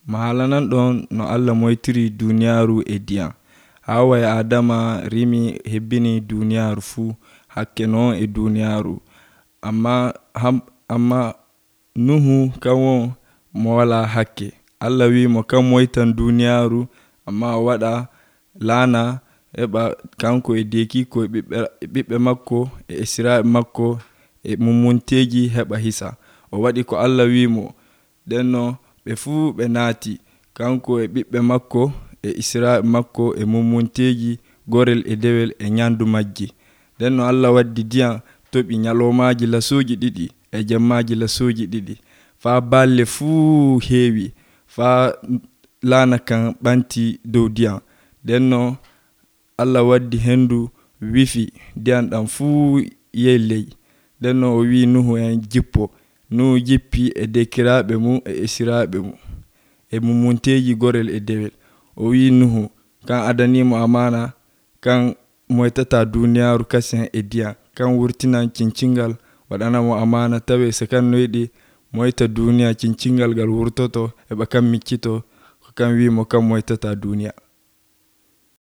Mahalanan ɗon no Allah moytiri duniyaru e diyam. Hawa e Adama rimi hebbini duniyaru fu hakke non e duniyaru. Amma Nuhu kanwon mo wala hakke. Allah wi mo kan moytan duniyaru amma o waɗa lana heɓa kanko e dekiko e ɓiɓɓe makko e Isra'il makko e mummunteji heɓa hisa. O waɗi ko Allah wi mo. Denno ɓe fuu ɓe naati kanko e ɓiɓɓe makko e Isra'il makko e mummunteji gorel e dewel e nyandu majji. Denno Allah waddi diyam toɓi nyalomaji lasuji ɗiɗi e jammaji lasuji ɗiɗi. Faa balle fuu heewi. Faa lana kan ɓanti dow diyam. Denno Allah waddi hendu wifi diyam ɗam fuu yey ley. Denno o wi Nuhu en jippo. Nuhu jippi e dekiraɓe mum e esiraɓe mum e mummunteji gorel e dewel. O wi Nuhu kan adanimo amana kan moytata duniyaru kasen e diyam, kan wurtinan cincingal waɗanamo amana tawe sakanno yiɗi moyta duniya cincingal gal wurtoto heɓa kan miccito ko kan wimo kan moytata duniya.